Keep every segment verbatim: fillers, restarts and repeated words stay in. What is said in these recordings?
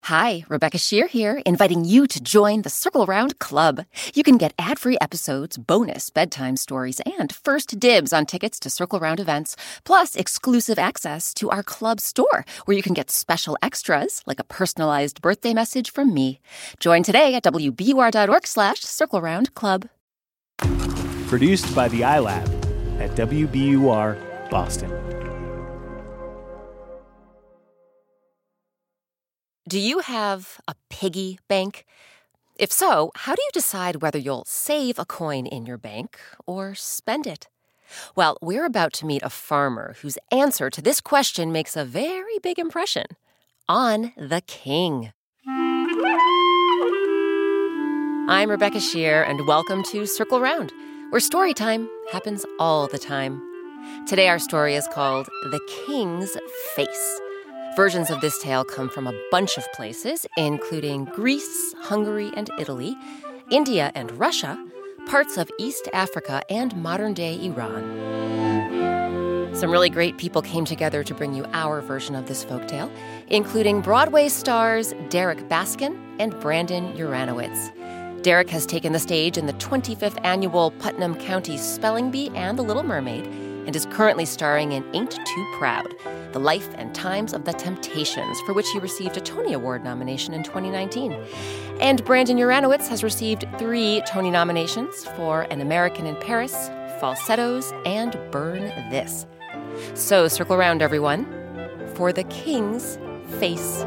Hi, Rebecca Shear here, inviting you to join the Circle Round Club. You can get ad-free episodes, bonus bedtime stories, and first dibs on tickets to Circle Round events, plus exclusive access to our club store, where you can get special extras, like a personalized birthday message from me. Join today at W B U R dot org slash Circle Round Club. Produced by the iLab at W B U R Boston. Do you have a piggy bank? If so, how do you decide whether you'll save a coin in your bank or spend it? Well, we're about to meet a farmer whose answer to this question makes a very big impression on the king. I'm Rebecca Shear, and welcome to Circle Round, where story time happens all the time. Today our story is called The King's Face. Versions of this tale come from a bunch of places, including Greece, Hungary, and Italy, India and Russia, parts of East Africa, and modern-day Iran. Some really great people came together to bring you our version of this folktale, including Broadway stars Derek Baskin and Brandon Uranowitz. Derek has taken the stage in the twenty-fifth annual Putnam County Spelling Bee and The Little Mermaid, and is currently starring in Ain't Too Proud, The Life and Times of the Temptations, for which he received a Tony Award nomination in twenty nineteen. And Brandon Uranowitz has received three Tony nominations for An American in Paris, Falsettos, and Burn This. So circle around, everyone, for The King's Face.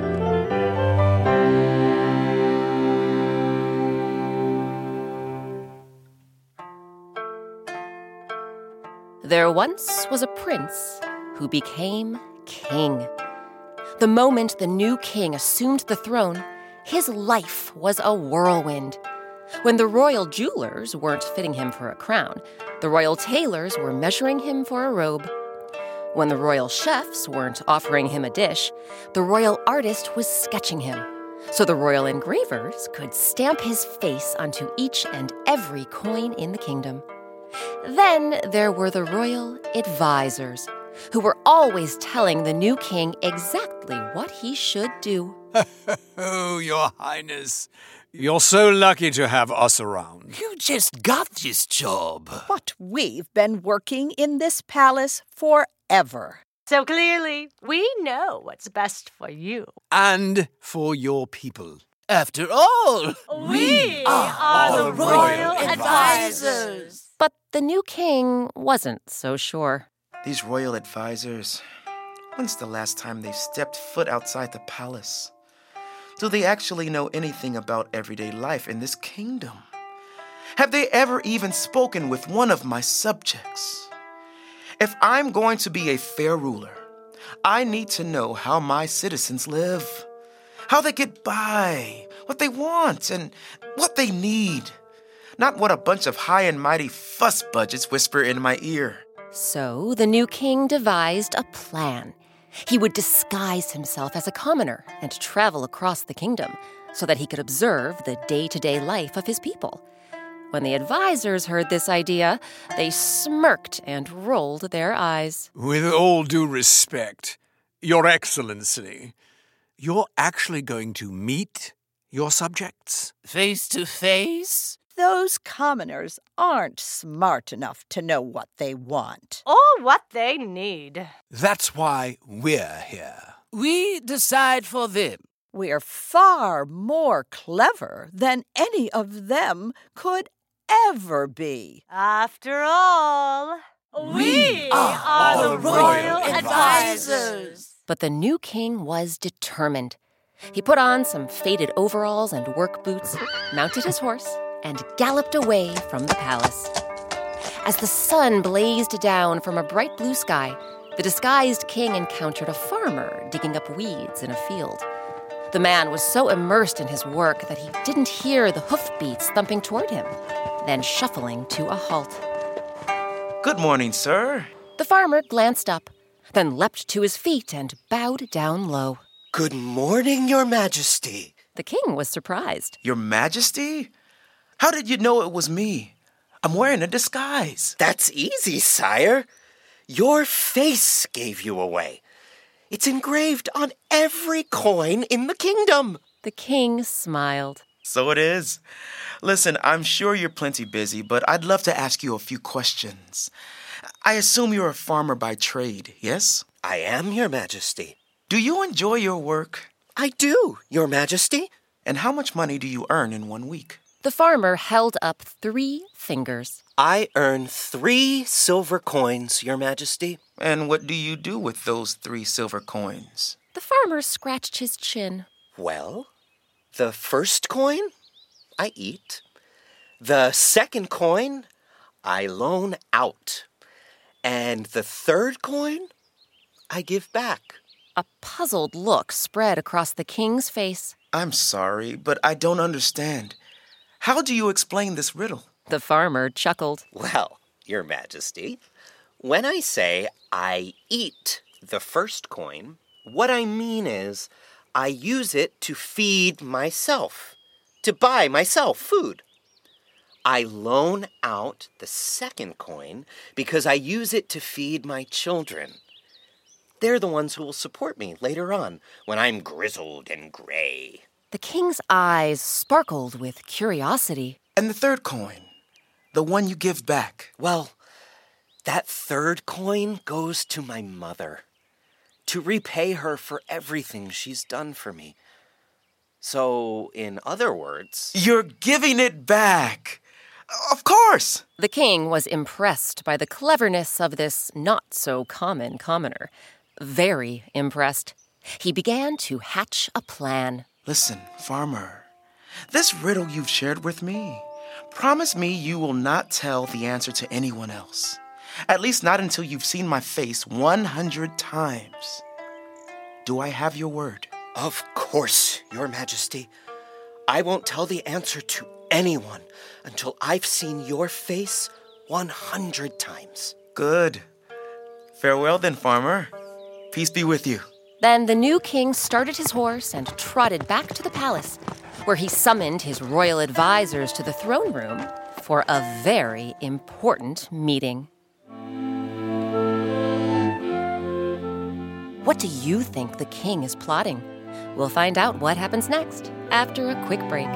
There once was a prince who became king. The moment the new king assumed the throne, his life was a whirlwind. When the royal jewelers weren't fitting him for a crown, the royal tailors were measuring him for a robe. When the royal chefs weren't offering him a dish, the royal artist was sketching him, so the royal engravers could stamp his face onto each and every coin in the kingdom. Then there were the royal advisors, who were always telling the new king exactly what he should do. Oh, Your Highness, you're so lucky to have us around. You just got this job. But we've been working in this palace forever. So clearly, we know what's best for you. And for your people. After all, We are the royal advisors. But the new king wasn't so sure. These royal advisors, when's the last time they stepped foot outside the palace? Do they actually know anything about everyday life in this kingdom? Have they ever even spoken with one of my subjects? If I'm going to be a fair ruler, I need to know how my citizens live, how they get by, what they want, and what they need. Not what a bunch of high and mighty fuss budgets whisper in my ear. So the new king devised a plan. He would disguise himself as a commoner and travel across the kingdom so that he could observe the day-to-day life of his people. When the advisors heard this idea, they smirked and rolled their eyes. With all due respect, Your Excellency, you're actually going to meet your subjects? face to face? Those commoners aren't smart enough to know what they want. Or what they need. That's why we're here. We decide for them. We're far more clever than any of them could ever be. After all, we are the royal advisors. But the new king was determined. He put on some faded overalls and work boots, mounted his horse, and galloped away from the palace. As the sun blazed down from a bright blue sky, the disguised king encountered a farmer digging up weeds in a field. The man was so immersed in his work that he didn't hear the hoofbeats thumping toward him, then shuffling to a halt. Good morning, sir. The farmer glanced up, then leapt to his feet and bowed down low. Good morning, Your Majesty. The king was surprised. Your Majesty? How did you know it was me? I'm wearing a disguise. That's easy, sire. Your face gave you away. It's engraved on every coin in the kingdom. The king smiled. So it is. Listen, I'm sure you're plenty busy, but I'd love to ask you a few questions. I assume you're a farmer by trade, yes? I am, Your Majesty. Do you enjoy your work? I do, Your Majesty. And how much money do you earn in one week? The farmer held up three fingers. I earn three silver coins, Your Majesty. And what do you do with those three silver coins? The farmer scratched his chin. Well, the first coin, I eat. The second coin, I loan out. And the third coin, I give back. A puzzled look spread across the king's face. I'm sorry, but I don't understand. How do you explain this riddle? The farmer chuckled. Well, Your Majesty, when I say I eat the first coin, what I mean is I use it to feed myself, to buy myself food. I loan out the second coin because I use it to feed my children. They're the ones who will support me later on when I'm grizzled and gray. The king's eyes sparkled with curiosity. And the third coin, the one you give back? Well, that third coin goes to my mother, to repay her for everything she's done for me. So, in other words... You're giving it back! Of course! The king was impressed by the cleverness of this not-so-common commoner. Very impressed. He began to hatch a plan. Listen, farmer, this riddle you've shared with me, promise me you will not tell the answer to anyone else. At least not until you've seen my face one hundred times. Do I have your word? Of course, Your Majesty. I won't tell the answer to anyone until I've seen your face one hundred times. Good. Farewell then, farmer. Peace be with you. Then the new king started his horse and trotted back to the palace, where he summoned his royal advisors to the throne room for a very important meeting. What do you think the king is plotting? We'll find out what happens next after a quick break.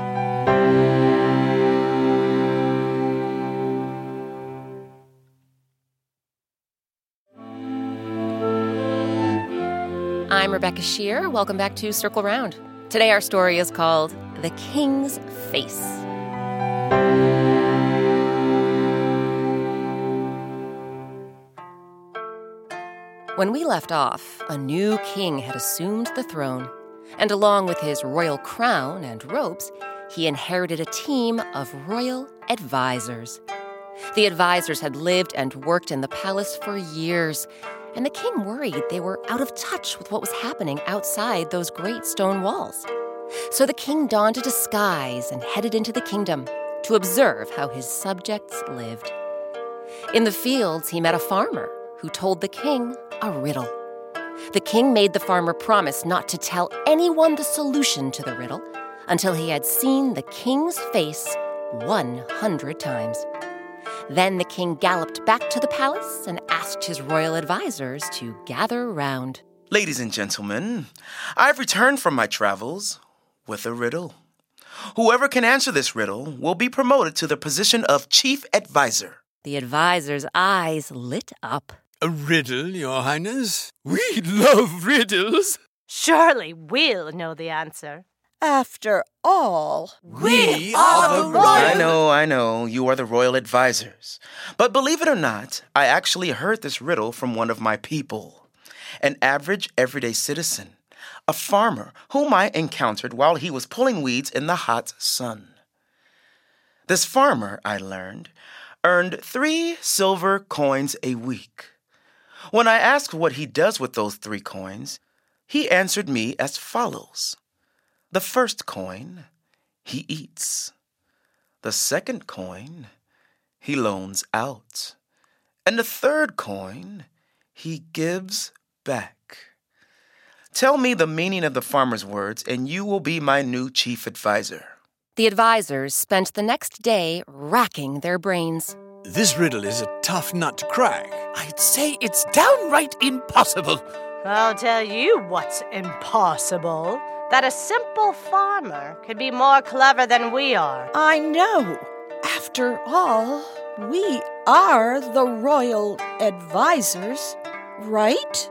I'm Rebecca Shear. Welcome back to Circle Round. Today our story is called The King's Face. When we left off, a new king had assumed the throne, and along with his royal crown and robes, he inherited a team of royal advisors. The advisors had lived and worked in the palace for years, and the king worried they were out of touch with what was happening outside those great stone walls. So the king donned a disguise and headed into the kingdom to observe how his subjects lived. In the fields, he met a farmer who told the king a riddle. The king made the farmer promise not to tell anyone the solution to the riddle until he had seen the king's face one hundred times. Then the king galloped back to the palace and asked his royal advisors to gather round. Ladies and gentlemen, I've returned from my travels with a riddle. Whoever can answer this riddle will be promoted to the position of chief advisor. The advisor's eyes lit up. A riddle, Your Highness? We love riddles. Surely we'll know the answer. After all, We are the royal... I know, I know, you are the royal advisors. But believe it or not, I actually heard this riddle from one of my people. An average, everyday citizen. A farmer whom I encountered while he was pulling weeds in the hot sun. This farmer, I learned, earned three silver coins a week. When I asked what he does with those three coins, he answered me as follows. The first coin, he eats. The second coin, he loans out. And the third coin, he gives back. Tell me the meaning of the farmer's words, and you will be my new chief advisor. The advisors spent the next day racking their brains. This riddle is a tough nut to crack. I'd say it's downright impossible. I'll tell you what's impossible. That a simple farmer could be more clever than we are. I know. After all, we are the royal advisors, right?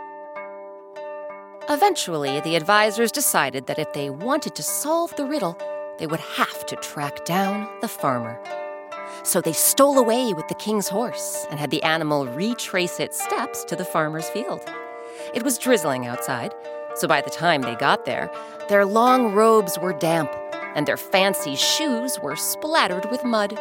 Eventually, the advisors decided that if they wanted to solve the riddle, they would have to track down the farmer. So they stole away with the king's horse and had the animal retrace its steps to the farmer's field. It was drizzling outside, so by the time they got there, their long robes were damp and their fancy shoes were splattered with mud.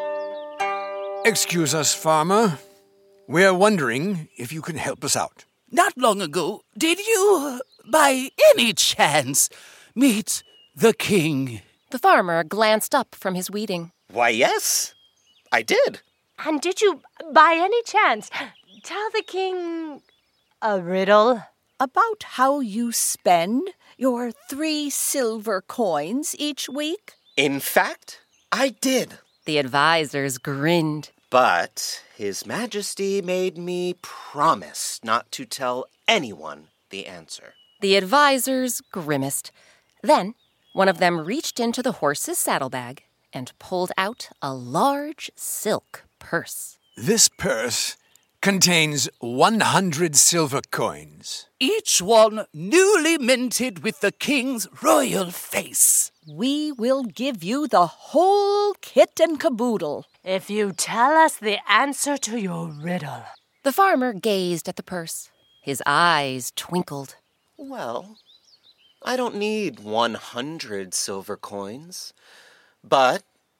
Excuse us, farmer. We're wondering if you can help us out. Not long ago, did you, by any chance, meet the king? The farmer glanced up from his weeding. Why, yes, I did. And did you, by any chance, tell the king a riddle? About how you spend your three silver coins each week? In fact, I did. The advisors grinned. But His Majesty made me promise not to tell anyone the answer. The advisors grimaced. Then one of them reached into the horse's saddlebag and pulled out a large silk purse. This purse contains one hundred silver coins. Each one newly minted with the king's royal face. We will give you the whole kit and caboodle. If you tell us the answer to your riddle. The farmer gazed at the purse. His eyes twinkled. Well, I don't need one hundred silver coins, but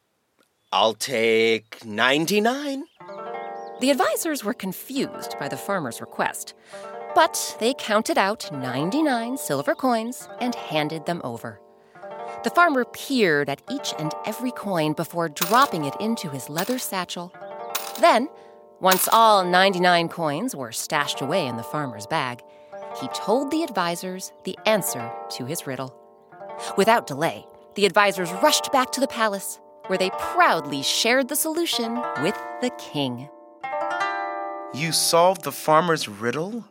I'll take ninety-nine. The advisors were confused by the farmer's request, but they counted out ninety-nine silver coins and handed them over. The farmer peered at each and every coin before dropping it into his leather satchel. Then, once all ninety-nine coins were stashed away in the farmer's bag, he told the advisors the answer to his riddle. Without delay, the advisors rushed back to the palace, where they proudly shared the solution with the king. You solved the farmer's riddle?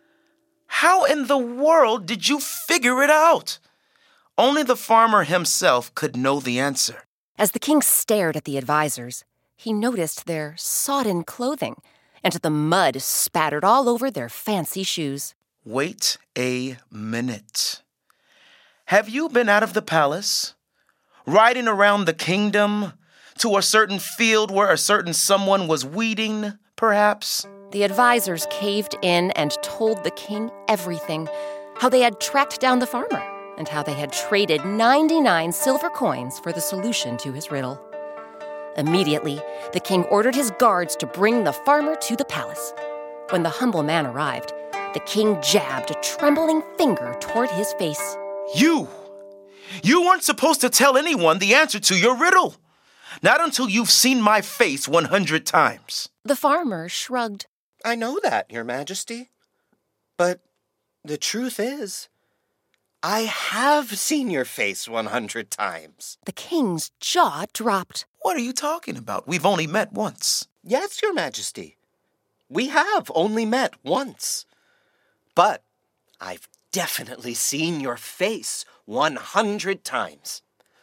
How in the world did you figure it out? Only the farmer himself could know the answer. As the king stared at the advisors, he noticed their sodden clothing and the mud spattered all over their fancy shoes. Wait a minute. Have you been out of the palace? Riding around the kingdom to a certain field where a certain someone was weeding, perhaps? The advisors caved in and told the king everything, how they had tracked down the farmer and how they had traded ninety-nine silver coins for the solution to his riddle. Immediately, the king ordered his guards to bring the farmer to the palace. When the humble man arrived, the king jabbed a trembling finger toward his face. You! You weren't supposed to tell anyone the answer to your riddle. Not until you've seen my face one hundred times. The farmer shrugged. I know that, Your Majesty. But the truth is, I have seen your face one hundred times. The king's jaw dropped. What are you talking about? We've only met once. Yes, Your Majesty. We have only met once. But I've definitely seen your face one hundred times.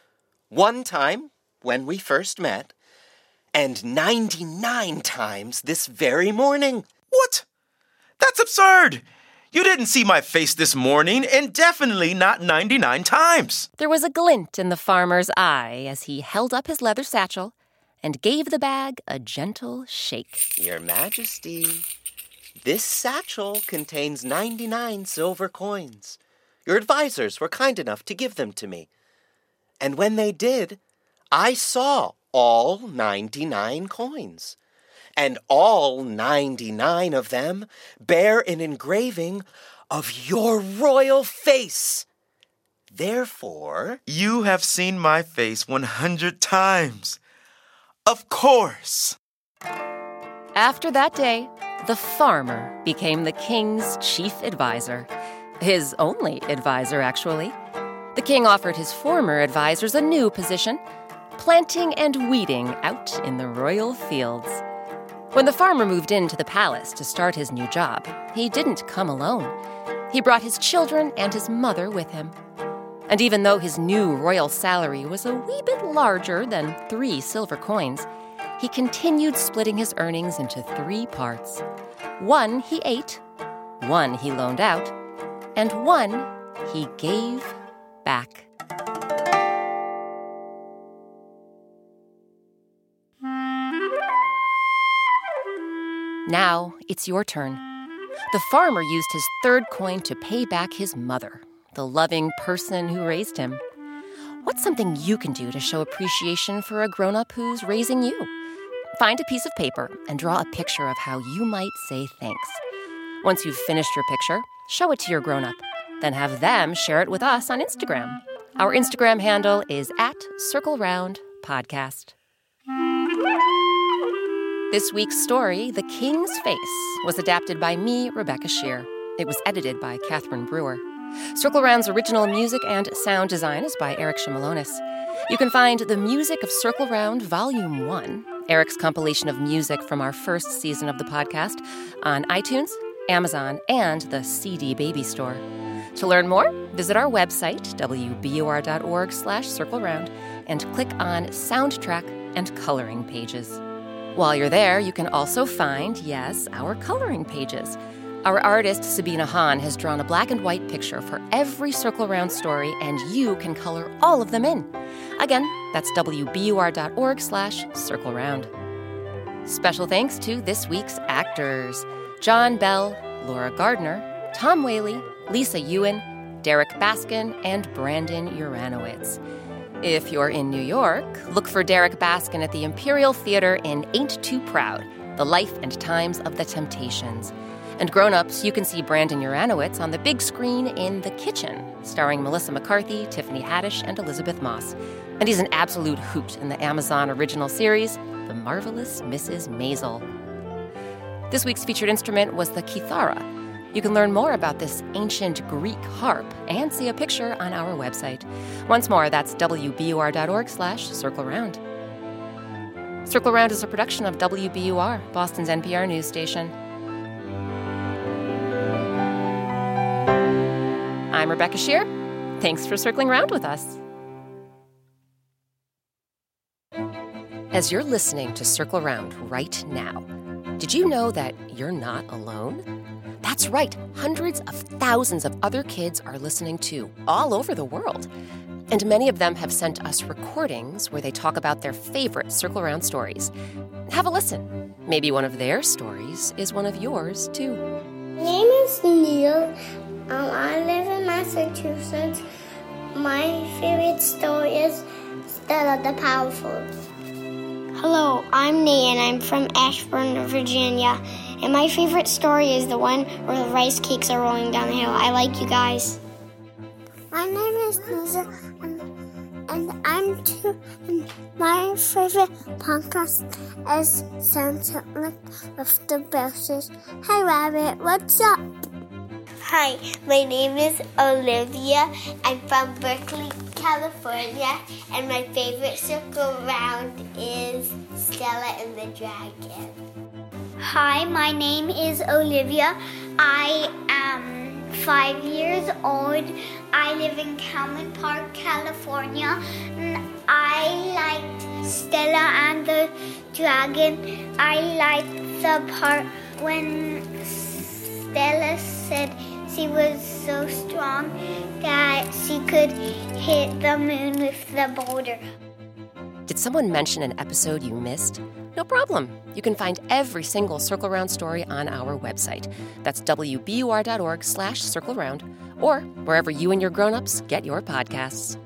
One time when we first met, and ninety-nine times this very morning. What? That's absurd! You didn't see my face this morning, and definitely not ninety-nine times. There was a glint in the farmer's eye as he held up his leather satchel and gave the bag a gentle shake. Your Majesty, this satchel contains ninety-nine silver coins. Your advisors were kind enough to give them to me. And when they did, I saw all ninety-nine coins. And all ninety-nine of them bear an engraving of your royal face. Therefore, you have seen my face one hundred times. Of course. After that day, the farmer became the king's chief advisor. His only advisor, actually. The king offered his former advisors a new position, planting and weeding out in the royal fields. When the farmer moved into the palace to start his new job, he didn't come alone. He brought his children and his mother with him. And even though his new royal salary was a wee bit larger than three silver coins, he continued splitting his earnings into three parts. One he ate, one he loaned out, and one he gave back. Now it's your turn. The farmer used his third coin to pay back his mother, the loving person who raised him. What's something you can do to show appreciation for a grown-up who's raising you? Find a piece of paper and draw a picture of how you might say thanks. Once you've finished your picture, show it to your grown-up. Then have them share it with us on Instagram. Our Instagram handle is at Circle Round Podcast. This week's story, The King's Face, was adapted by me, Rebecca Shear. It was edited by Catherine Brewer. Circle Round's original music and sound design is by Eric Shimalonis. You can find the music of Circle Round Volume one, Eric's compilation of music from our first season of the podcast, on iTunes, Amazon, and the C D Baby Store. To learn more, visit our website, w b u r dot org slash circle round, and click on Soundtrack and Coloring Pages. While you're there, you can also find, yes, our coloring pages. Our artist, Sabina Hahn, has drawn a black and white picture for every Circle Round story, and you can color all of them in. Again, that's w b u r dot org slash circle round. Special thanks to this week's actors: John Bell, Laura Gardner, Tom Whaley, Lisa Ewan, Derek Baskin, and Brandon Uranowitz. If you're in New York, look for Derek Baskin at the Imperial Theater in Ain't Too Proud, The Life and Times of the Temptations. And grown-ups, you can see Brandon Uranowitz on the big screen in The Kitchen, starring Melissa McCarthy, Tiffany Haddish, and Elizabeth Moss. And he's an absolute hoot in the Amazon original series, The Marvelous Missus Maisel. This week's featured instrument was the kithara. You can learn more about this ancient Greek harp and see a picture on our website. Once more, that's w b u r dot org slash circle round. Circle Round is a production of W B U R, Boston's N P R news station. I'm Rebecca Shear. Thanks for circling round with us. As you're listening to Circle Round right now, did you know that you're not alone? That's right, hundreds of thousands of other kids are listening too, all over the world. And many of them have sent us recordings where they talk about their favorite Circle Round stories. Have a listen. Maybe one of their stories is one of yours too. My name is Neil. Um, I live in Massachusetts. My favorite story is Stella the Powerful. Hello, I'm Nate and I'm from Ashburn, Virginia. And my favorite story is the one where the rice cakes are rolling down the hill. I like you guys. My name is Lisa, and, and I'm two. And my favorite podcast is Santa with the Bells. Hey, Rabbit, what's up? Hi, my name is Olivia. I'm from Berkeley, California, and my favorite Circle Round is Stella and the Dragon. Hi, my name is Olivia. I am five years old. I live in Calman Park, California. And I like Stella and the Dragon. I like the part when Stella said she was so strong that she could hit the moon with the boulder. Did someone mention an episode you missed? No problem. You can find every single Circle Round story on our website. That's w b u r dot org slash circle round, or wherever you and your grown-ups get your podcasts.